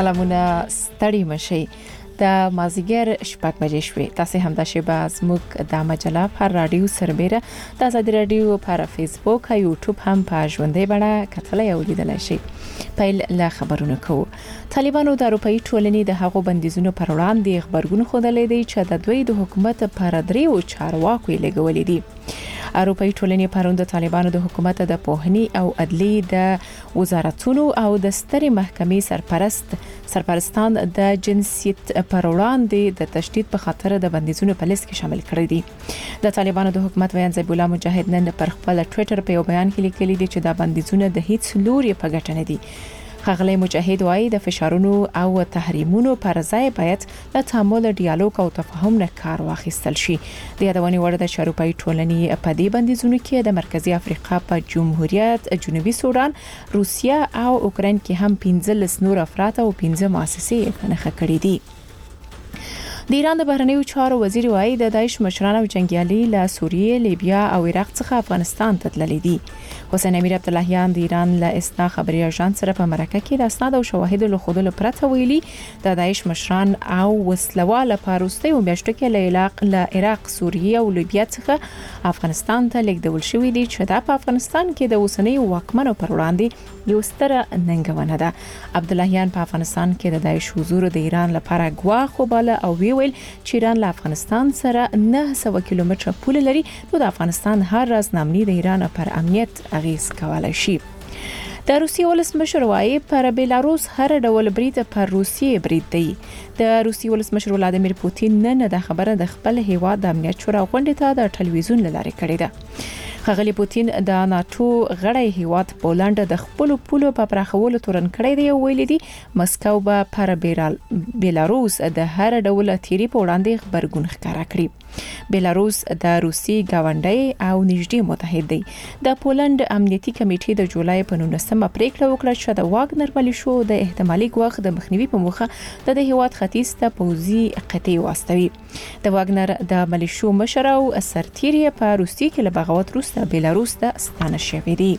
سلامونه ستړي مشي د مازیګر شپږ بجې شوې. تاسو هم د شیبه زموږ د مجله پر رادیو سربېره د آزادي رادیو پر فیسبوک او یوټیوب هم په ژوندۍ بڼه کتلای او لیدلای شئ. پیل لا خبرونه کوو. طالبانو د اروپאי ټولنې د هغو بندیزونو پر وړاندې خبرګون خوندلې دي چې د دوی د حکومت پر دریو چارواکو لګولې دي. اروپאי ټولنې پروند د طالبانو د حکومت د پوهنې او عدلي د وزارتونو او د سترې محکمې سرپرستان د جنسیت پر وړاندې د تشدید په خاطر د بندیزونو په لیست کې شامل کړي دي. د طالبانو د حکومت ویان ذبیح الله مجاهد نن پر خپل ټوئیټر په یو بیان کې لیکلي دي چې د بندیزونو د هیڅ لوري په ګټه نه دي. ښاغلی مجاهد وايي د فشارونو او تحریمونو پر ځای باید د تعامل، ډیالوګ او تفاهم نه کار واخیستل شي. د یادونې وړ ده چې اروپאי ټولنې په دې بندیزونو کې د مرکزی افریقا په جمهوریت، جنوبي سودان، روسیا او اوکراین کې هم 15 نور افراد او 15 مؤسسې په نښه کړې دي. د ایران د بهرنیو چارو وزیر وايي د داعش مشران او جنگیالي له سوریه، لیبیا او عراق څخه افغانستان ته تللي دي. حسین امیر عبداللهیان د ایران له اسنا خبري اژانس سره په مرکه کې د اسناد او شواهد له خودلو پرته ویلي د داعش مشران او وسلواله پاروستي او میاشتو کې له عراق، سوریه او لیبیا څخه افغانستان ته لیږدول شوی دي چې دا په افغانستان کې د اوسنۍ واکمنو پر وړاندې یو ستره ننګونه ده. عبداللهیان په افغانستان کې د داعش حضور د ایران لپاره ګواښ وباله او ویل چې ایران له افغانستان سره 900 کیلومتره پوله لري، نو د افغانستان هر راز نامني د ایران پر امنیت اغیز کولای شي. د روسیې ولسمشر وايي پر بیلاروس هر ډول برید پر روسیې برید دی. د روسیې ولسمشر ولادیمیر پوتین نن د خبره د خپل هیواد د امنیت شورا غونډې ته د ټلویزیون لارې کړې ده. ښاغلی پوتین د ناتو غړی هیواد پولند د خپل پولو په پراخولو تورن کړی دی او ویل دي مسکو به پر بیلاروس د هر ډول تیری په وړاندې خبرګون ښکارا کړي. بیلاروس د روسي ګاونډي او نږدې متحد دی. د پولند امنیتي کمیټې د جولای په 19مه پریکړه وکړه چې د واګنر ملیشو د احتمالي ګواښ د مخنیوي په موخه د هیواد ختیځ ته پوځي قطعي واستوي. د واګنر د ملیشو مشر او سرتیری په روسي کې له بغاوت وروسته بیلاروس ته ستانه شوی دی.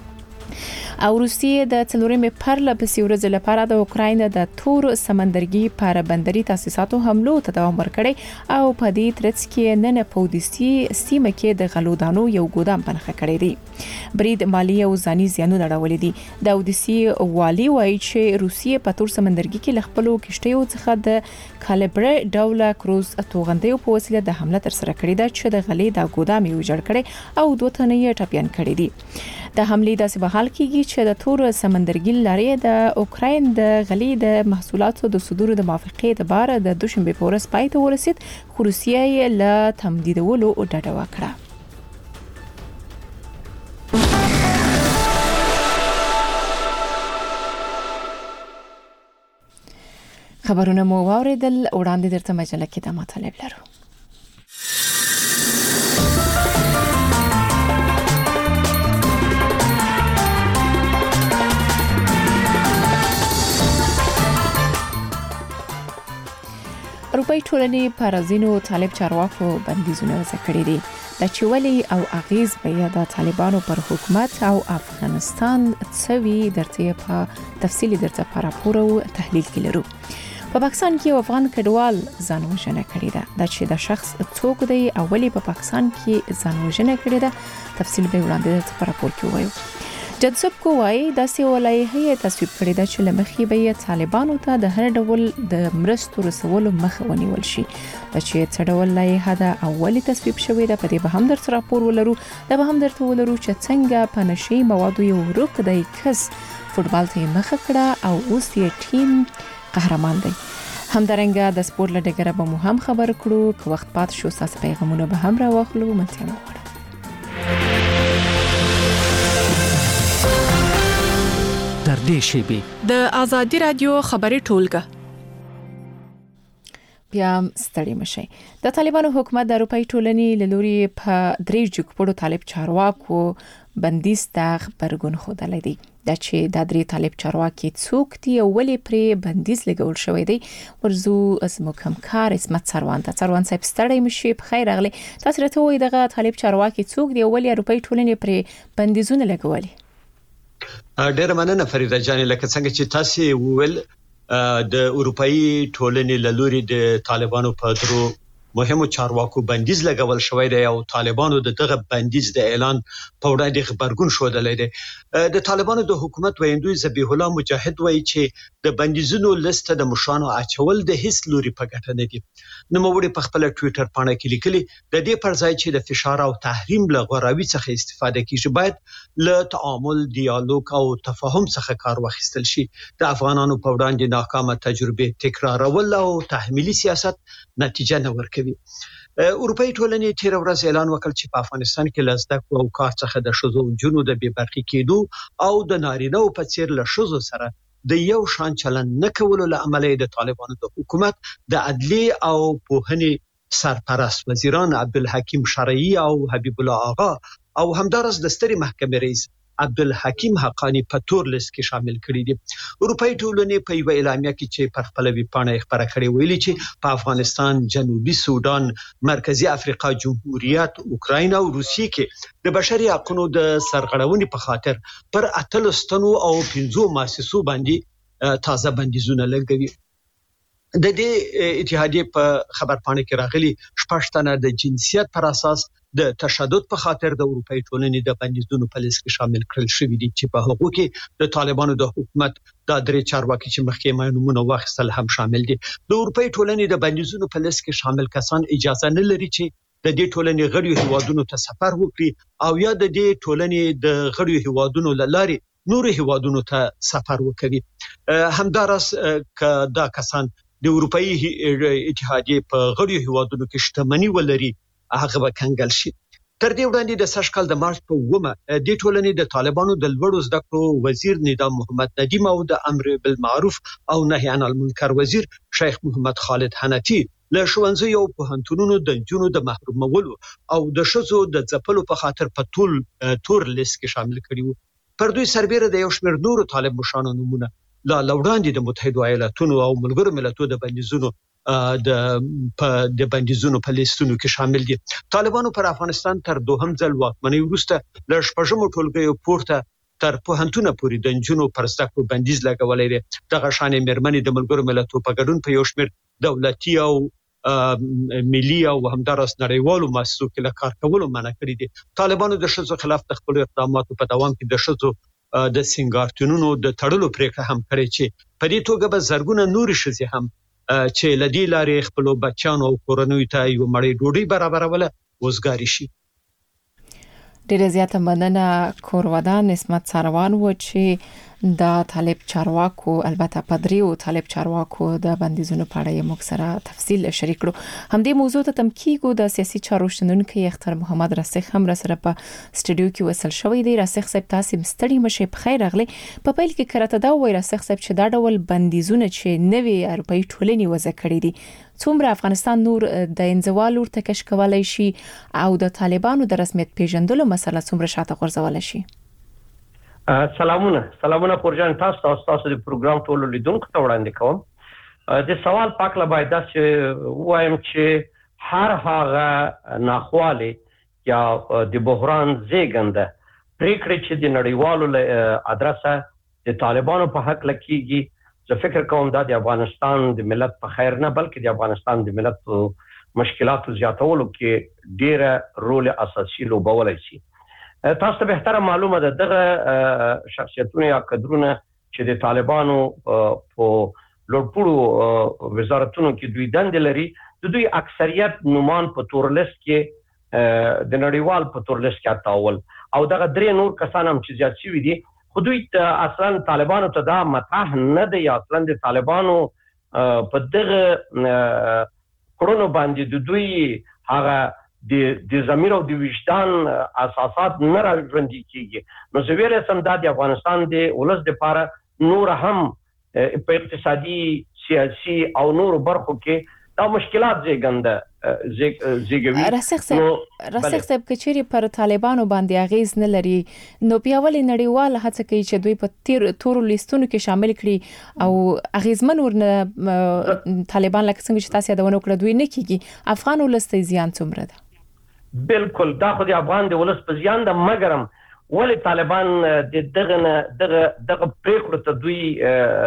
او روسیې د څلورمې پرله پسې ورځې لپاره د اوکراین د تور سمندرګي پر بندري تاسیساتو حملو ته دوام ورکړي او په دې ترڅ کې نن په اودیسي سیمه کې د غلودانو یو ګودام پنځه کړی دی. برید مالی او ځاني زیانونه راوړي دي. د اودیسي والی وایي چې روسیې په تور سمندرګي کې خپلو کشتیو څخه د کالیبر ډول کروز توغندیو په وسیله د حمله تر سره کړې ده چې د غلې د ګودام یو جوړ کړي او دوه تنه یې ټپيان کړي دي. د حملې داسې بحال کیږي چې د تور سمندرګي لارې د اوکراین د غلې د محصولاتو د صدور د موافقې د بار د دوشنبه په ورځ پای ته ورسید، خو روسیه یې له تمدیدولو ډډه وکړه. خبرونه مو واوریدل، وړاندې درته مجله کې د مطالب لرو. اروپאי ټولنې پر ځینو طالب چارواکو بندیزونه وضع کړي دي. د چولي او اغیز به د طالبانو پر حکومت او افغانستان څوي درته په تفصیلی درته په راپور او تحلیل کې لرو. په پاکستان کې افغان کډوال ځانوژنه کړې ده. د چې د شخص څوک دی او ولی په پاکستان کې ځانوژنه کړې ده تفصیل به وړاندې په راپور کې وایو. جذب کو وايي د سیولایه تصویب کړی دا چې لمخې به طالبانو ته د هر ډول د مرستو رسولو مخه ونیول شي. د چې څه ډول لایحه د اولی تصویب شوې ده په دې به هم درته راپور ولرو. دا به هم درته ولرو چې څنګه په نشي موادو یو ورک دی کس فوتبال ته مخه کړه او اوس یې ټیم قهرمان دی. همدارنګه د سپورت لډګره به مو هم خبر کړو که وخت پات شو تاسو پیغامونه به هم راوخلو. منځه مو در دې شیبه د آزادي رادیو خبري ټولګه بیا ستړي مشي. د طالبانو حکومت د اروپאי ټولنې له لوري په درې جګپړو طالب چارواکو بندیز ته خبرګون خوده لدی. دا چې د درې طالب چارواکي څوک دي او ولې پرې بندیز لګول شوی دی ورزو زموږ همکار اسمت سروان صاحب ستړي مشي. په خیر راغلی. تاسو راته وایئ دغه طالب چارواکي څوک دي او ولې اروپאי ټولنې پرې بندیزونه لګولي؟ ډېر مننه فریده جان. لکه څنګه چې تاسو وویل د اروپאי ټولنې له لوري د طالبانو په درو مهمو چارواکو بندیز لګول شوی دی او طالبانو دغه بندیز د اعلان په وړاندې خبرګون شودلې دی. د طالبانو د حکومت ویندوی ذبیح الله مجاهد وایي چې د بندیزونو لیست د مشانو اچول د هیڅ لوري په ګټه نه دي. نوموړي په خپل ټوئیټر باندې کې لیکلي د دې پر ځای چې د فشار او تحریم له غوراوي څخه استفاده کیږي باید له تعامل، ډیالوګ او تفاهم څخه کار واخیستل شي. د افغانانو په وړاندې ناکامه تجربه تکرارول او تحمیلي سیاست نتیجه نه ورکوي. اروپאי ټولنې تیر ورځ اعلان وکړ چې په افغانستان کې لزدک او کار څخه د شذو جنو د بې برخې کېدو او د نارینه او په څیر له شذو سره د یو شان چلند نه کولو له امله د طالبانو د حکومت د عدلی او پوهنې سرپرست وزیران عبدالحکیم شرعی او حبیب الله آغا او همدارس د سترې محکمې رئیس عبدالحکیم حقانی په تور لیست کې شامل کړي دي. اروپאי ټولنې په یو اعلامیه کې چې پر خپل ویب پاڼه خبره کړې ویلي چې په افغانستان، جنوبي سودان، مرکزی افریقا جمهوریت، اوکراین او روسیې کې د بشري حقوقو د سرغړونې په خاطر پر 8 ستنو او 15 مؤسسو باندې تازه بندیزونه لګوي. د دې اتحادیې په خبر پاڼه کې راغلي 6 تنه د جنسیت پر اساس د تشدد په خاطر د اروپאי ټولنې د بندیزونو په لیست کې شامل کړل شوی دي چې په هغو کې د طالبانو د حکومت د درې چارواکي چې مخکې معنومونه واخیستل هم شامل دي. د اروپאי ټولنې د بندیزونو په لیست کې شامل کسان اجازه نه لري چې د دې ټولنې غړي هیوادونو ته سفر وکړي او یا د دې ټولنې د غړي هیوادونو لاري نور هیوادونو ته سفر وکړي. همدارس ک دا کسان د اروپאי اتحادیې په غړي هیوادونو کې شتمنۍ ولري هغه به کنګل شي. تر دې وړاندې د سږکال د مارچ په 9 د ټولنې د طالبانو د لوړو زده کړو وزیر نظام محمد ندیم او د امر بالمعروف او نهي عن المنکر وزیر شیخ محمد خالد حنفي له ښوونځیو او پوهنتونونو د نجونو د محرومولو او د ښځو د ځپلو په خاطر په تور لیست کې شامل کړي وو. پر دوی سربېره د یو شمېر نورو طالب مشرانو نومونه لا وړاندې د متحده ایالاتونو او ملګرو ملتونو د بندیزونو د بندیزونو په لیستونو کې شامل دي. طالبانو پر افغانستان تر دوهم ځل واکمنۍ وروسته له شپږمو ټولګیو پورته تر پوهنتونه پورې د نجونو پر زده کړو بندیز لګولی دی. دغه شانې مېرمنې د ملګرو ملتونو په ګډون په یو شمېر دولتي او ملي او همدارس نړیوالو مؤسسو کې له کار کولو منع کړي دي. طالبانو د ښځو خلاف د خپلو اقداماتو په دوام کې د ښځو د سینګارتونونو د تړلو پریکړه هم کړې چې په دې توګه به زرګونه نورې ښځې هم چې لدی لارې خپل بچیانو او کورنۍ ته یو مړی ډوډۍ برابروله وزګاری شي. ډیره زیاته مننه کورودان اسمت سروان و چې د طالب چارواکو البته پدریو طالب چارواکو د بندیزونو په اړه موږ سره تفصیل شریک کړو. همدې موضوع ته تمکیګو د سیاسي چارو شنونکو اختر محمد راسخ هم را سره په سټوډیو کې وصل شوی دی. راسخ صاحب تاسو مستړي مشه په خیر راغلی. په پیل کې کرته دا وای راسخ صاحب چې دا ډول بندیزونه چې نوې اروپאי ټولنې وضع کړې دي څومره افغانستان نور د انزوال ورته کش کولای شي او د طالبانو د رسمیت پیژندلو مسله څومره شاته غورځول شي. سلامونه پورجان تاسو د پروګرام ټول لیدونکو ته وړاندې کوم. د سوال پاکله باید دا چې وایم چې هر هغه ناخواله یا د بحران زیږنده پریکړې چې د نړیوالو له ادرسه د طالبانو په حق لکېږي زه فکر کوم دا د افغانستان د ملت په خیر نه بلکې د افغانستان د ملت په مشکلاتو زیاتولو کې ډیره رول اساسي لوبولای شي. تاسو ته به معلومه ده دغه شخصیتونه یا کډرونه چې د طالبانو په لوړپوړو وزارتونو کې دوی دندې لري د دوی اکثریت نومان په تور لیست کې د نړیوال په تور لیست کې اتاول او دغه درې نور کسان هم چې زیات شوي دي خو دوی اصلا طالبانو ته دا متاح نه دی یا اصلا د طالبانو په دغه کړنو باندې د دوی هغه د ضمیر او د وجدان اساسات نه راځي کیږي. نو زه ویل سم د افغانستان د ولس د لپاره نور هم په اقتصادي سیاسي او نور برخو کې دا مشکلات زیږوي. راسخ صاحب کچېری پر طالبانو باندې اغیز نه لري نو بیا ولې نړیوال هڅه کوي چې دوی په تور لیستونو کې شامل کړي او اغیزمن ورنه طالبان لکه څنګه چې تاسو یادونه وکړه دوی نه کیږي. افغان ولس ته زیان څومره ده؟ بالکل دا خو د افغان د ولس په زیان ده مګرم ولې طالبان د دغه پریکړو ته دوی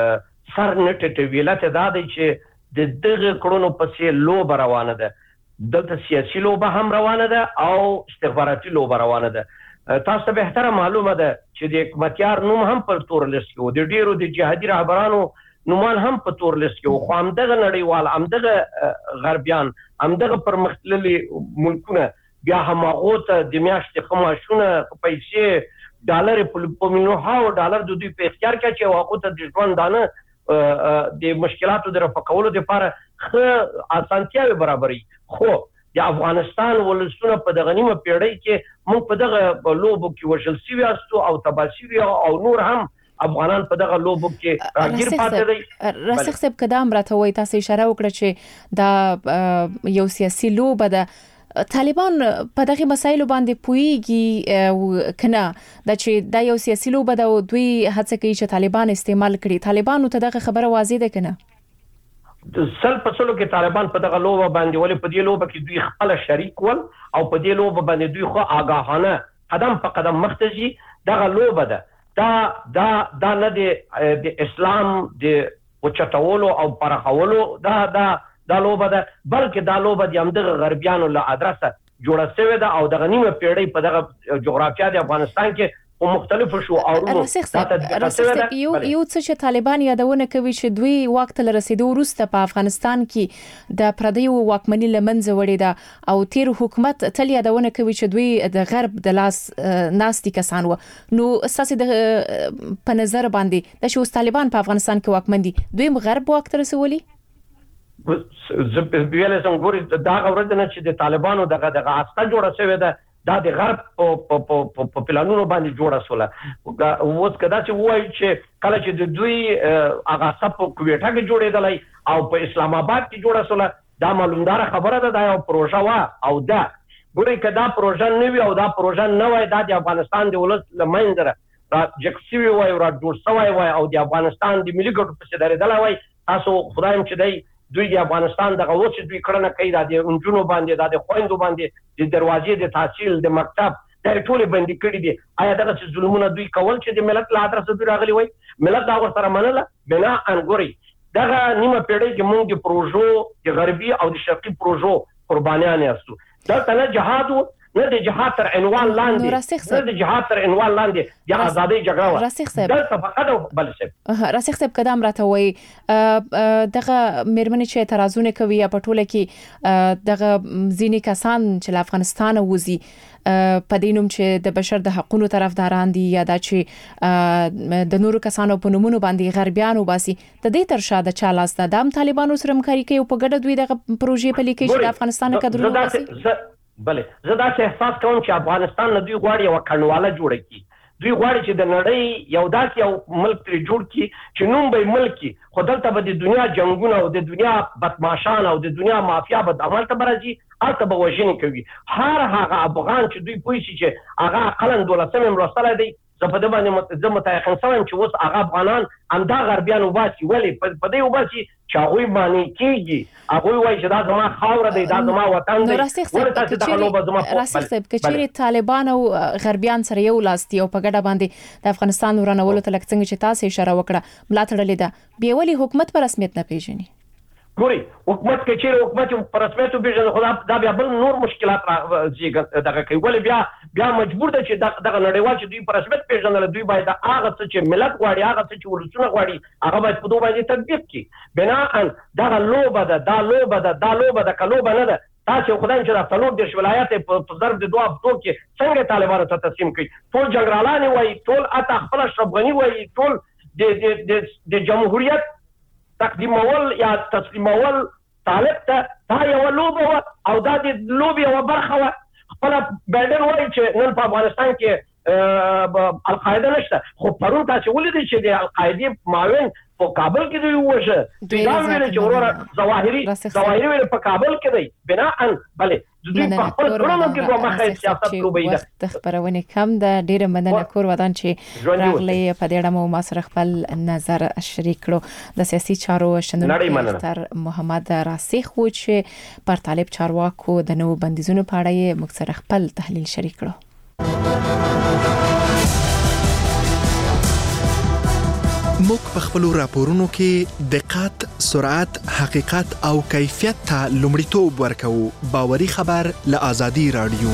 سر نه ټټوي لته دا دی چې د دغه کړونو پسې لوب روانه ده دلته سیاسي لوب هم روانه ده او استخباراتي لوب روانه ده تاسو به احترام معلومه ده چې د حکومتيار نوم هم په تور لیست کې و د ډیرو د جهادي رهبرانو نومان هم په تور لیست کې و خو همدغه نړیوال همدغه غربیان همدغه پرمختللي ملکونه بیا هماغه ته د میاشتې خماشونه پیسې ډالر په مليونو ډالر د دوی په اختیار کې چې واقع ته د ژوندانه د مشکلاتو د رفع کولو لپاره خه اسانتیاوي برابرې خو د افغانستان ولسونه په دغه نیمه پیړۍ کې موږ په دغه لوبو کې وژل شوي یاستو او تباه شوي او نور هم افغانان په دغه لوبو کې راګیر پاتې دي. راسخ صاحب کدام راته وای تاسو اشاره وکړه چې دا یو سیاسي لوبه ده. طالبان په دغه مسایلو باندې پویږي کنه دا چې دا یو سیاسي لوبه ده او دوی هڅه کوي چې طالبان استعمال کړي. طالبانو ته دغه خبره واضح ده کنه سل په سلو کې طالبان په دغه لوبه باندې ولې په دې لوبه کې دوی خپل شریک ول او په دې لوبه باندې دوی خو آگاهانه قدم په قدم مختزي دغه لوبه ده دا نه د اسلام د اوچتولو او پرخولو دا لوبه ده بلکې دا لوبه د همدغه غربیانو له ادرسه جوړه شوې ده او دغه نیمه پیړۍ په دغه جغرافیا د افغانستان کې او مختلفو شو اورونو یو څه چې طالبان یادونه کوي چې دوی وخت له رسیدو وروسته په افغانستان کې د پردیو واکمنۍ لمنځه وړي ده او تیر حکومت تل یادونه کوي چې دوی د غرب د لاس ناستي کسان و. نو اساسي د په نظر باندې د شو طالبان په افغانستان کې واکمن دي دوی غرب وخت رسولي زه ویل سم ګوري دا غوړد نه چې د طالبانو دغه عسكر جوړه شوې ده دا د غرب په پلانونو باندې جوړه سوله اوس کدا چې وایي چې کله چې د دوی هغه سپ کوټه کې جوړېدلای او په اسلام آباد کې جوړه سوله دا معلومدار خبره ده دا یو پروژه وا او دا ګوري کدا پروژه نه وي او دا پروژه نه وای دا د افغانستان د ولس لمنځره را جکسوي وای را جوړ سوی وای او د افغانستان د ملي ګټو په سدارېدل وای تاسو خدایم چې دی دوی د افغانستان دغه وڅ دوی کړنه کوي د انجونو باندې د خويندو باندې د دروازې د تحصیل د مکتب د ټولې باندې کړي دي. آیا دغه ظلمونه دوی کول چې د ملت له ادرسه دوی راغلي وای ملت دا ورسره منله بنا انګوري دغه نیمه پیړۍ کې موږ د پروژو د غربي او د شرقي پروژو قربانیان یاستو دا تل جهاد نه د جهاد تر عنوان لاندې نه د جهاد تر عنوان لاندې د ازادۍ جګړه و دلته فقط بل څه راسخ صاحب قدم راته وای دغه مېرمنې چې اعتراضونه کوي په ټوله کې دغه ځینې کسان چې افغانستان وزي په دینوم چې د بشر د حقوقو طرفداران دي یا د چې د نورو کسانو په نومونو باندې غربیانو باسي د دې تر شا د چالاست د طالبانو سره همکاري کوي په ګډه دوی د پروژې په لیکي چې د افغانستان کډرو باسي بله زه دا احساس کوم چې افغانستان نه دوی غواړي یو کڼواله جوړ کړي دوی غواړي چې د نړۍ یو داسې یو ملک تر جوړ کړي چې نوم به ملکی خو دلته به د دنیا جنگونه او د دنیا بدمعشان او د دنیا مافیا به عمل ته برځي البته به وژنې کوي هر هغه افغان چې دوی پوه شي چې هغه عقلاً 12 مرستله دی زه په دې باندې زه متأخر شوم چې اوس هغه افغانان همدا غربیان وباسي ولی په دې وباسي چې هغه باندې کیږي هغه وایي چې دا زما خاور دی دا زما وطن دی ورته دغه لوبه زما راسخ صاحب کچېری طالبان او غربیان سره یو لاستي او په ګډه باندې د افغانستان ورانولو ته لکه څنګه چې تاسو اشاره وکړه ملاتړ لیدا بیولي حکومت پر رسمیت نه پیژني ګوري حکومت کې چې حکومت پر رسمیت پیژني خو دا بیا بل نور مشکلات راځي دغه کوي ولې بیا مجبور دي چې دغه نړیوال چې دوی پر رسمیت پیژنل دوی باید هغه څه چې ملت غواړي هغه څه چې ولسونه غواړي هغه باید په دوه باندې تطبیق کړي بنا دغه لوبه ده کلوبه نه ده تاسو خدای چې د څلور د ولایت په ضرب د دوه هفتو کې څنګه طالبانو ته تسلیم کړي ټول جنرالان وایي ټول اته خپل اشرف غنی وایي ټول د جمهوریت تقدیمول یا تسلیمول طالب ته دا یو لوبه او دا د لوبې یو برخه و خپل بایدن وایي چې نن په افغانستان کې القاعده نشته خو پرون تاسو ولیدئ چې د القاعده معاون په کابل کې دی وشه دا ویل چې ورور ظواهري ویل په کابل کې دی بنا ان بله دوی په خپل کړنو کې دوه مخه سیاست لوبي ده د خبرونه کم د ډیره مننه کور ودان چې راغلی په دې اړه مو ما سره خپل نظر شریک کړو د سیاسي چارو شنونکو تر محمد راسخ و چې پر طالب چارواکو د نو بندیزونو په اړه موږ سره خپل تحلیل شریک کړو موږ په خپل راپورونو کې دقت، سرعت، حقیقت او کیفیت ته لومړیتوب ورکوو. باوري خبر له آزادي رادیو.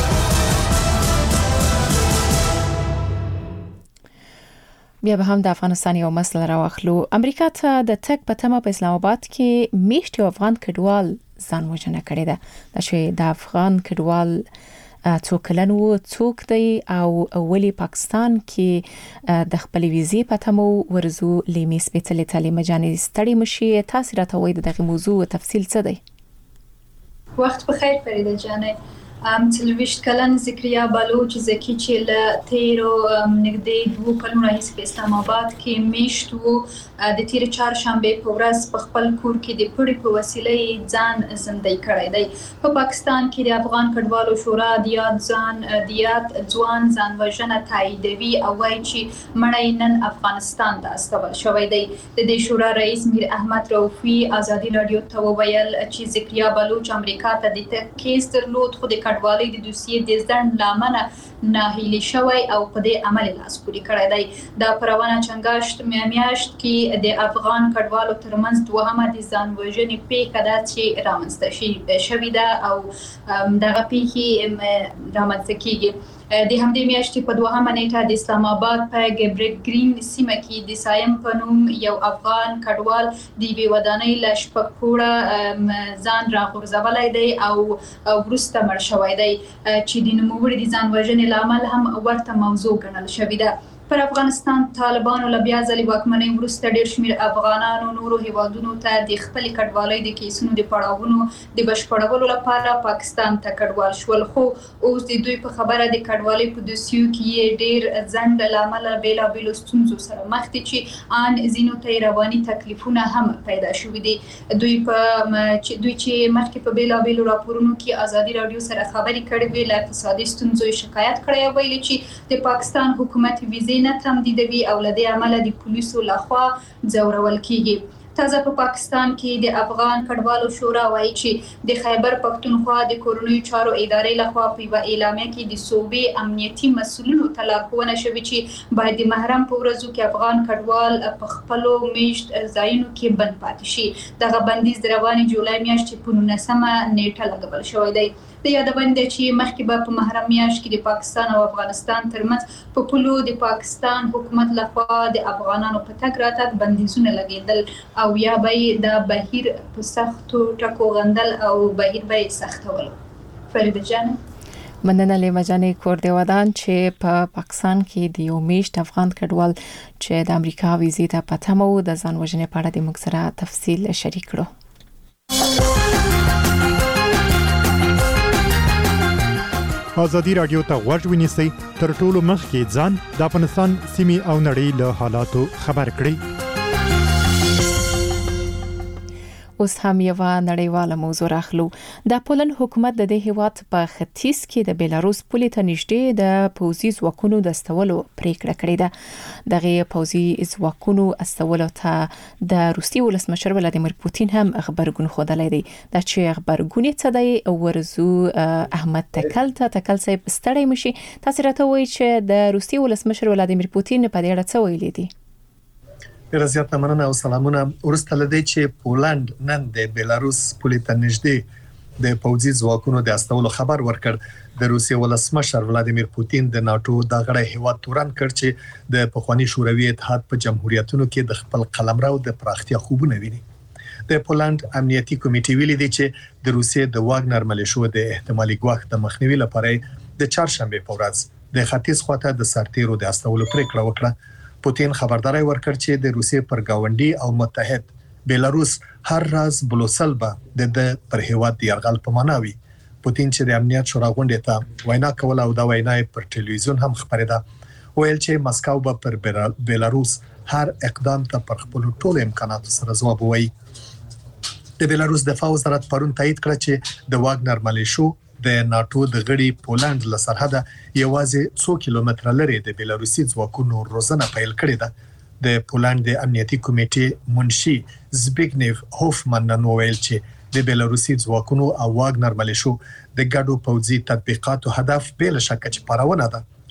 بیا به هم د افغانستان یو مسله راوخلو. امریکا ته د تک په تمه په اسلام آباد کې میشت افغان کډوال ځان وژنه کړې ده. دا چې د افغان کډوال څو کلن وو، څوک دی او ولی پاکستان کې د خپل ویزې په تمه ورزو لیمې سپېڅلې تعلیم جانې ستړي مشي. تاسو راته وایي دغه موضوع تفصیل څه دی؟ وخت بخیر فریده جانې. تلویشت کلن ذکریا بلوچ زکی چې له تیرو نږدې 2 کلونو راهیسې په اسلام آباد کې میشت وو. د تیر چهارشنبه په ورځ په خپل کور کې د پړي په وسیله ځان زندګي کړی دی. په پاکستان کې د افغان کډوالو شورا دیات ځوان ځان وژنه تاییدوي او وایي چې مړی نن افغانستان ته استول شوی دی. د دې شورا رئیس میر احمد رؤفي آزادي رادیو ته وویل چې ذکریا بلوچ امریکا ته د کیس درلود، خو د کډوالۍ د دوسیې د ځند لامل ناهیلي شوی او په دې عمل لاس پورې کړی دی. دا پروانه چنګاشت میاشت کې د افغان کډوالو ترمنځ دوهمه د ځان وژنې پیښه ده چې رامنځته شوې ده او دغه پیښې رامنځته کیږي. د همدې میاشتې په دوهمه نیټه د اسلام آباد په ګبرګ گرین سیمه کې د سایم په نوم یو افغان کډوال د یوې ودانۍ له شپږ پوړه ځان راغورځولی دی او وروسته مړ شوی دی چې د نوموړي د ځان وژنې لامل هم ورته موضوع ګڼل شوې ده. پر افغانستان طالبانو له بیا ځلې واکمنۍ وروسته ډېر شمېر افغانانو نورو هیوادونو ته د خپلې کډوالۍ د کیسونو د پړاوونو د بشپړولو لپاره پاکستان ته کډوال شول. خو اوس د دوی په خبره د کډوالۍ په دوسیو کې یې ډېر ځنډ له امله بېلابېلو ستونزو سره مخ دي چې ان ځینو ته رواني تکلیفونه هم پیدا شوي دي. دوی چې مخکې په بېلابېلو راپورونو کې آزادي رادیو سره خبرې کړې وې، له اقتصادي ستونزو شکایت کړی او ویلي چې د پاکستان حکومت ویزې نه تمدیدوي او له دې امله د پولیسو لخوا ځورول کیږي. تازه په پاکستان کې د افغان کډوالو شورا وایي چې د خیبر پښتونخوا د کورنیو چارو ادارې لخوا په یوه اعلامیه کې د صوبې امنیتي مسؤلینو ته لارښوونه شوې چې باید د محرم په ورځو کې افغان کډوال په خپلو میشت ځایونو کې بند پاتې شي. دغه بندیز د روانې جولای میاشتې په 19مه نیټه لګول شوی دی. د یادونې ده چې مخکې به په محرم میاشت کې د پاکستان او افغانستان ترمنځ په پولو د پاکستان حکومت لخوا د افغانانو په تګ راتګ بندیزونه لګېدل او یا به د بهیر په سختو ټکو غندل او بهیر به یې سختول. فریده جان مننه لیمه جانې کور دی ودان چې په پاکستان کې د یو میشت افغان کډوال چې د امریکا ویزې ته په تمه و د ځان وژنې په اړه د موږ سره تفصیل شریک کړو. آزادی رادیو ته غوږ ونیسئ، تر ټولو مخکې ځان د افغانستان سیمې او نړۍ له حالاتو خبر کړئ. اوس هم یو نړیواله موضوع راخلو. د پولند حکومت د دې هیواد په ختیځ کې د بیلاروس پولې ته نږدې د پوځي ځواکونو د استولو پریکړه کړې ده. دغه پوځي ځواکونو استولو ته د روسیې ولسمشر ولادیمیر پوتین هم خبرګون خوده دی. دا چې خبرګون څه دی ورزو احمد تکل صاحب ستړی مشي. تاسو راته وایي چې د روسیې ولسمشر ولادیمیر پوتین په دې اړه څه ویلي دي؟ رضایت مننه او سلامونه. ورسته لدی چې پولند نن د بیلاروس پولې ته نږدې د پوځي ځواکونو د استولو خبر ورکړ. د روسیې ولسمشر ولادیمیر پوتین د ناتو د غړي هیواد تورن کړ چې د پخوانی شوروي اتحاد په جمهوریتونو کې د خپل قلمرو د پراختیا خوبونه ویني. د پولند امنیتي کمیټې ویلي دي چې د روسیې د واګنر ملیشو د احتمالي ګواښ د مخنیوي لپاره د چهارشنبه په ورځ د ختیځ خواته د سرتیرو د استولو پریکړه وکړه. پوتین خبرداري ورکړ چې د روسیې پر گاونډي او متحد بیلاروس هر راز بلوسل به د پر هیواد د یرغل په معنا وي. پوتین چې د امنیت شورا غونډې ته وینا کوله او دا وینا پر ټلویزیون هم خبرېده، ویل چې مسکو به پر بیلاروس هر اقدام ته پر خپل ټول امکاناتو سره ځواب وایي. د بیلاروس دفاع وزارت پرون تایید کړ چې د واګنر ملیشو د ناتو د غړي پولند له سرحده یوازې 100 کیلومتره لري د بیلاروسي ځواکونو روزنه پیل کړې ده. د پولند د امنیتي کمیټې منشي زبیګنیو هوفمن نن ویل چې د بیلاروسي ځواکونو او واګنر ملیشو د ګډو پوځي تطبیقاتو هدف بل شک چې پرونه ده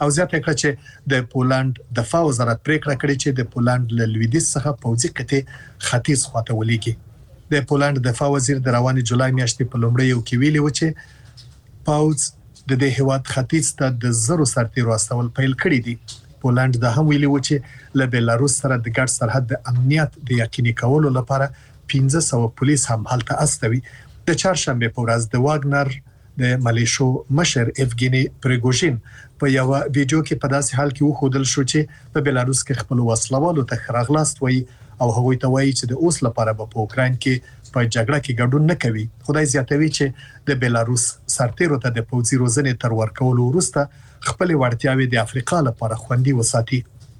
او زیاته کړه چې د پولند دفاع وزارت پریکړه کړې چې د پولند له لویدیځ څخه پوځي قطعه ختیځ خواته ولېږي. د پولند دفاع وزیر د روانې جولای میاشتې په لومړۍ یو کې ویلي و چې پوځ د دې هیواد ختیځ ته د زرو سرتیرو استول پیل کړی دي. پولند د هم ویلي و چې له بیلاروس سره د ګډ سرحد د امنیت د یقیني کولو لپاره 1500 پولیس هم هلته استوي. د چهارشنبه په ورځ د واګنر د ملیشو مشر ایفګینی پریګوژین په یو ویډیو کې په داسې حال کې وښودل شو چې په بیلاروس کې خپل وسلوالو ته خراغلاست وایي او هغوی ته وایي چې د اوس لپاره په اوکراین کې په جګړه کې ګډون نه کوي. خدای زیاتوي چې د بیلاروس سرتیرو ته د پوځي روزنې تر ورکولو وروسته خپل وړتیاوې د افریقا لپاره خوندي وساتي.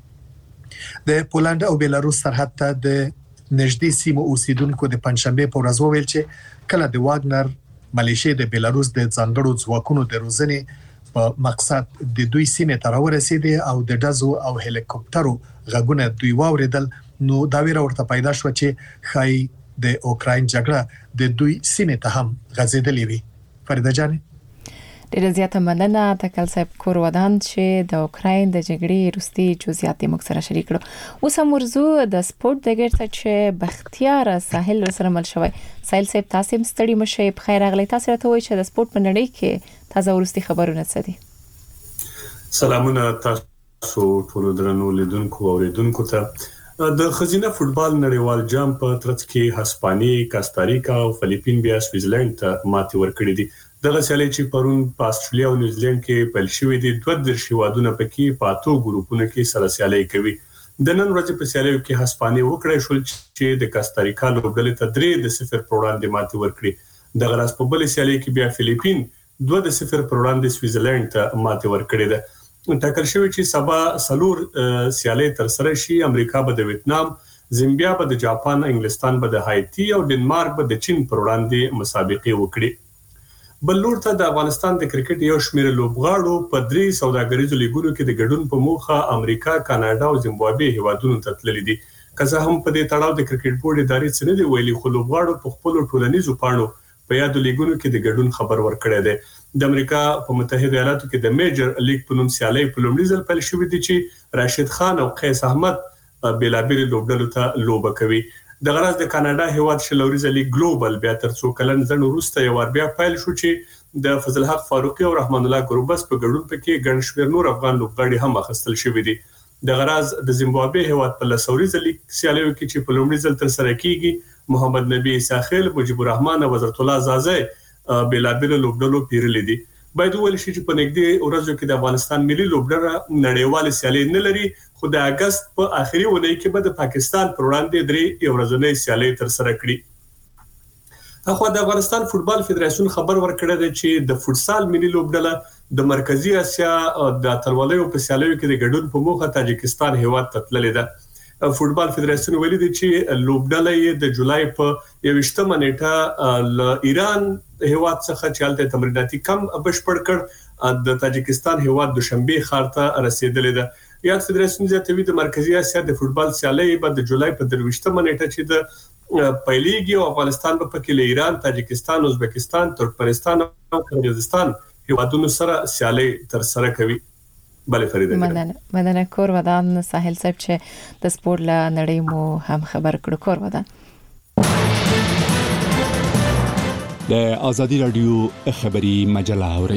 د پولند او بیلاروس سرحد ته د نږدې سیمو اوسیدونکو د پنځشنبه په ورځ وویل چې کله د واګنر ملیشیا د بیلاروس د ځانګړو ځواکونو د روزنې په مقصد د دوی سیمې ته راورسېدي او د ډزو او هلیکوپټرو غږونه دوی واوریدل، نو دا ویره ورته پیدا شو چې خای د اوکراین جګړه د دوی سیمې ته هم غځېدلې وي. فریده جان ډیره زیاته مننه تکل صاحب کور ودان چې د اوکراین د جګړې وروستي جزئیات موږ سره شریک کړو. اوس موضوع د سپورت د ګټه چې بختیار ساحل سره مل شوی. ساحل صاحب تاسو هم ستړي مشه په خیر اغلی تاسو راته وایي چې د سپورت په نړۍ کې تازه وروستي خبرونه څه دي؟ سلامونه تاسو ټول درنو لیدونکو او اوریدونکو ته. د خزینه فوتبال نړیوال جام په ترڅ کې هسپانیي، کاستاریکا او فلیپین بیا سویټزرلند ته ماتې ورکړې دي. دغه سیالي چې پرون په استرالیا او نیوزیلند کې پیل شوې دي 22 هیوادونه پکې په 8 ګروپونو کې سره سیالي کوي. د نن ورځې په سیالیو کې هسپانیه وکړای شو چې د کاستاریکا لوبډلې ته 3-0 پر وړاندې ماتې ورکړي. دغه راز په بل سیالي کې بیا فلیپین 2-0 پر وړاندې سویټزرلند ته ماتې ورکړې ده. ټاکل شوی چې سبا سلور سیالي تر سره شي. امریکا به د ویتنام، زیمبیا به د جاپان، انګلستان به د هایتي او ډنمارک به د چین پر وړاندې مسابقې وکړي. بل لور ته د افغانستان د کرکټ یو شمېر لوبغاړو په 3 سوداګریزو لیګونو کې د ګډون په موخه امریکا، کاناډا او زیمبابوې هیوادونو ته تللي دي. که څه هم په دې تړاو د کرکټ بورډ ادارې څه نه دی ویلي، خو لوبغاړو په خپل ټولنیزو پاڼو په یادو لیګونو کې د ګډون خبر ورکړی دی. د امریکا په متحده ایالاتو کې د میجر لیګ په نوم سیالي په لومړي ځل پیل شوې دي چې راشد خان او قیس احمد بیلابیل لوبډلو ته لوبه کوي. د غرض د کاناډا هیواد شلوريزه لیګ ګلوبل بیا تر څو کلن ځنډ وروسته یو بیا پیل شو چې د فضل حق فاروقي او رحمان الله ګروبس په ګډون پکې ګڼ شمېر نور افغان لوبغاړي هم اخیستل شوی دي. د غرض د زیمبابوې هیواد په لسوريزه لیګ سیالیو کې چې په لومړي ځل تر سره کیږي محمد نبی ساخیل، مجيب الرحمن او وزارت الله زازه بیلابیل لوبډلو پیرلې دي. باید ویل شي چې په نږدې ورځو کې د افغانستان ملي لوبډله نړیوال سیالي نه لري، خو د اگست په اخري ونې کې به د پاکستان پر وړاندې 3 ورځنۍ سیالي تر سره کړي. اخو د افغانستان فوتبال فدراسیون خبر ورکړی دی چې د فوتسال ملي لوبډله د مرکزی اسیا د اتلولیو په سیالیو کې د ګډون په موخه تاجکستان هیواد ته تللې ده. فوتبال فدراسیون ویلي دی چې لوبډله د جولای په 21 نیټه ل ایران هیواد څخه چالتې تمریناتي کم بشپړ کړ د تاجکستان هیواد دوشنبه ښار ته رسیدلې ده. یاد فدراسیون زیاتوي د مرکزی اسیا د فوتبال سیالي به د جولای په 23 نیټه چې د پیلیږي او افغانستان په کې له ایران، تاجکستان، ازبکستان، ترکمنستان او قزاقستان هیوادونو سره سیالي تر سره کوي. بله فریده مدنه کور ودان ساحل صاحب چې د سپورت له نړۍ مو هم خبر کړو. کور ودان د آزادی رادیو خبری مجله اوري.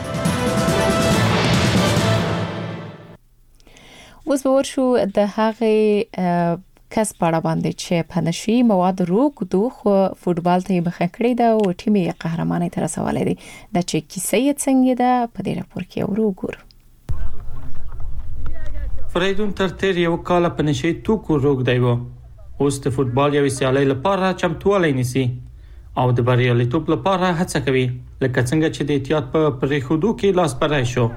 اوس به ورشو د هغه کس پاړه باندې چې په نشي مواد روغدو خو فوتبال ته مخه کړی دا او ټیم یې قهرماني تر رسولې دي. د چې کیسه یې څنګه ده په دې راپور کې وګورئ. فریدون تر تیر یو کال په نشي توکو روغدی و. اوس د فوتبال یو سیالي لپاره چمتووالی نیسي او د بریالیتوب لپاره هڅه کوي، لکه څنګه چې د احتیاط په پریښودو کې لاس پرای شو.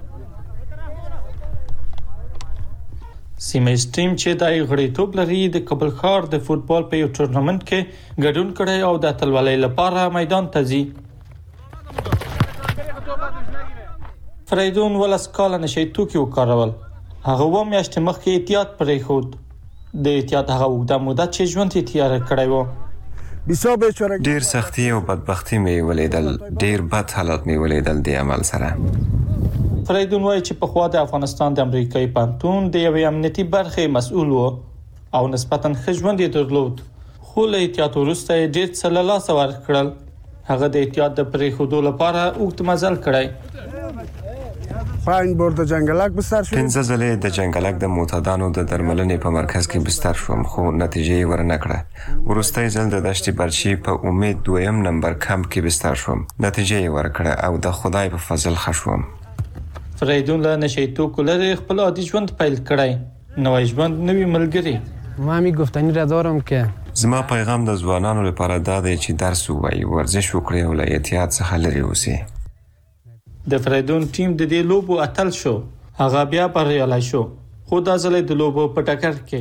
سیمه سټریم چې د غړیتوب لري د کابل ښار د فوتبال په یو ټورنمنت کې ګډون کړي او د اتلولۍ لپاره میدان ته ځي. فریدون ولس کال نشي توکي وکارول. هغه و میاشتې مخکې احتیاط پرېښود. د احتیاط هغه وګړه مدت چې ژوند یې تیار کړی و. ډیر سختي او بدبختی مې ولیدل، ډیر بد حالات مې ولیدل د عمل سره. فریدون وایي چې په خوا د افغانستان د امریکایي پانتون د یوې امنیتي برخې مسؤل و او نسبتاً ښه ژوند یې درلود، خو له احتیاط وروسته یې ډېر څه له لاسه ورکړل. هغه د احتیاط د پرېښودو لپاره اوږد مزل کړی. 5 بار د جنگلک بستر شوم. 15 ځلې د جنگلک د معتادانو د درملنې په مرکز کې بستر شوم، خو نتیجه یې ورنه کړه. وروستی ځل د دشت برچی په امید 2م نمبر کمپ کې بستر شوم، نتیجه یې ورکړه او د خدای په فضل ښه شوم. فریدون له نشې توکو لرې خپل عادي ژوند پیل کړی. نوی ژوند، نوی ملګري. ما می گفتنی را دارم که زما پیغام د ځوانانو لپاره دا دی چې درس ووایي، ورزش وکړي او له احتیاط څخه لرې اوسي. د فریدون ټیم د دې لوبو اتل شو. هغه بیا بریالی شو، خو دا ځل د لوبو په ټکر کې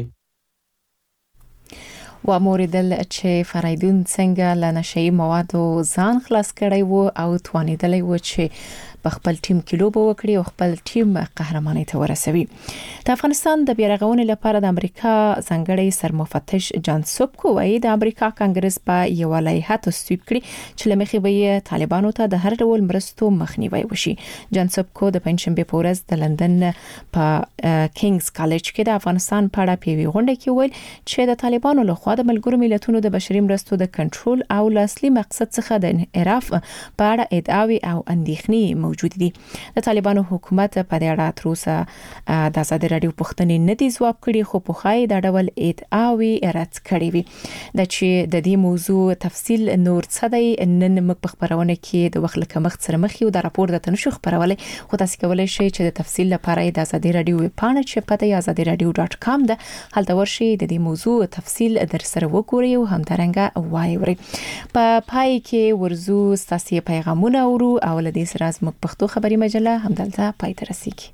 و موریدل چې فریدون څنګه له نشه‌یي موادو ځان خلاص کړی وو او توانیدلی وو چې په خپل ټیم کې لوبه وکړي او خپل ټیم قهرمانۍ ته ورسوي. د افغانستان د بیارغونې لپاره د امریکا ځانګړی سرمفتش جان سوبکو وايي د امریکا کانګرس په یو لایحه تصویب کړي چې لمخې به طالبانو ته د هر ډول مرستو مخنیوي وشي. جان سوبکو د پنځشنبه په ورځ د لندن په کینګز کالج کې د افغانستان په اړه پیوي غونډه کې ویل چې د طالبانو لخوا د ملګرو ملتونو د بشري مرستو د کنټرول او اصلي مقصد څخه د انحراف په اړه ادعاوې او اندېښنې موجود دي. د طالبانو حکومت په دې اړه تر اوسه د ازادي رادیو پوښتنې نه دي ځواب کړي، خو په خای د ډول ادعاوې رد کړې وي. د چې د دې موضوع تفصیل نور څه دی نن موږ په خبرونه کې د وخت لکه مخ سره مخ یو د راپور د تنشو خبرولې، خو تاسو کولای شئ چې د تفصیل لپاره د ازادي رادیو پاڼه چې پته azadiradio.com ده هلته ورشي د دې موضوع تفصیل در سره وګورئ او همدارنګه وایورئ. په پای کې ورزو ستاسو پیغامونه اورو او له دې سره زموږ پښتو خبري مجله همدلته پای ته رسیږي.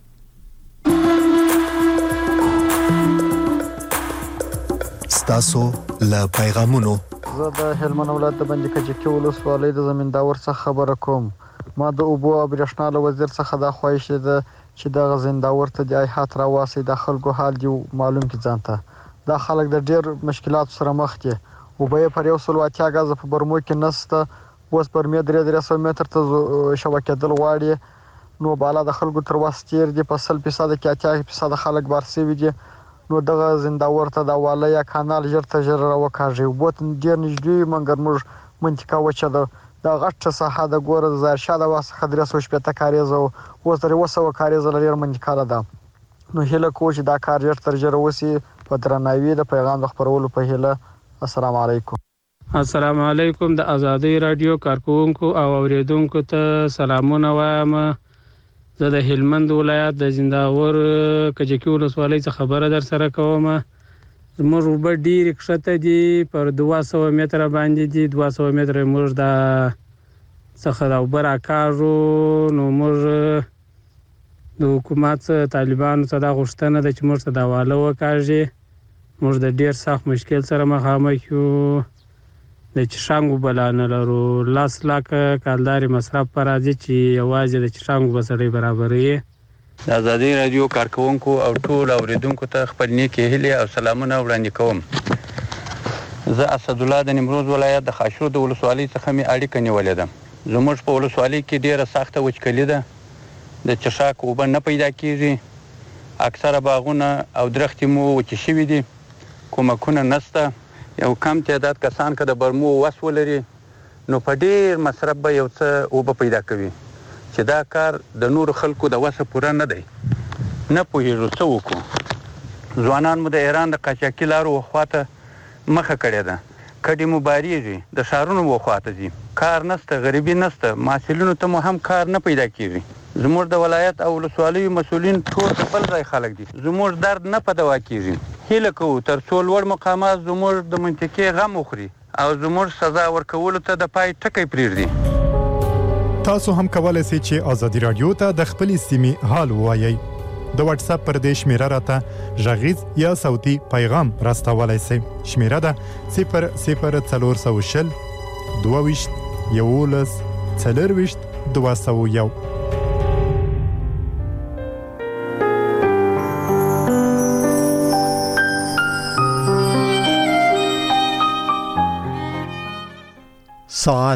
ستاسو له پیغامونو زه د هلمند ولایت د بندي کجکي ولسوالۍ د زمینداور څخه خبره کوم. ما د اوبو او برېښنا له وزیر څخه دا خواهش ده چې د زمینداور ته د ایحات راواسي د خلکو حال دی معلوم کی ځانته. دا خلک د ډېر مشکلات سره مخ دي. وبې پر 180 غاز په برمو کې نسته، اوس پر مې 300 متر ته شبکېدل غواړي. نو بالا د خلکو تر واستیر دي په 100% کې 80% خلک بارسي دي. نو دغه زنداور ته د واله یا کانال ژر ته ژر راوکاږي. وبوت ډېر نږدې منګر موږ منطقه وچه ده. د غټه ساحه د ګوره د زارشا د واسه 370 کاریزه او تر 200 کاریزه لري منطقه ده. نو هله کوچ دا کار ژر تر ژر وسی په درناوي د پیغام د خبرولو په هله. السلام علیکم. السلام علیکم. د ازادي رادیو کارکونکو او اوریدونکو ته سلامونه وایم. زه د هلمند ولایت د زنداور کجکي ولسوالۍ څخه خبره در سره کوم. زموږ اوبه ډېرې کښته دي، پر 200 متره باندې دي. 200 متره موږ د څخه د اوبه راکاږو. نو موږ د حکومت طالبانو ته دا غوښتنه ده چې موږ ته د واله وکاږي. موږ د ډېر سخت مشکل سره مخامخ یو. د چشانګو بلا نه لرو. 10 لکه کالداري مصرف پر راځي چې یوازې د چشانګو بسړې برابرې. د ازادي رادیو کارکونکو او ټول اوریدونکو ته خپل نیکې هیلې او سلامونه وړاندې کوم. زه اسد الله د نیمروز ولایت د خاشرود ولسوالۍ څخه می اړیکه نیولې ده. زموږ په ولسوالۍ کې ډیره سخته وچکلي ده. د چشاک اوبه نه پیدا کیږي. اکثره باغونه او درختې مو وچې شوي دي. کومکونه نشته. یو کم تعداد کسان که د برمو وس ولري نو په ډیر مصرف به یو څه اوبه پیدا کوي، چې دا کار د نورو خلکو د وسه پوره نه دی. نه پوهېږو څه وکړو. ځوانان مو د ایران د قاچاقي لارو خواته مخه کړې ده. کډې مو بارېږي، د ښارونو وخواته ځي. کار نشته، غریبي نشته، محصلینو ته مو هم کار نه پیدا کېږي. زموږ د ولایت او ولسوالیو مسؤلین ټول بل ځای خلک دي. زموږ درد نه په دوا کېږي. هیله کوو تر څو لوړ مقامات زموږ د منطقې غم وخوري او زموږ سزا ورکولو ته د پای ټکی پرېږدي. تاسو هم کولای شئ چې ازادي رادیو ته د خپلې سیمې حال ووایئ. د واتس اپ پر دې شمیره راته غږیز یا صوتي پیغام راستولای شئ. شمیره ده 00420 22 11 40 201. ساعت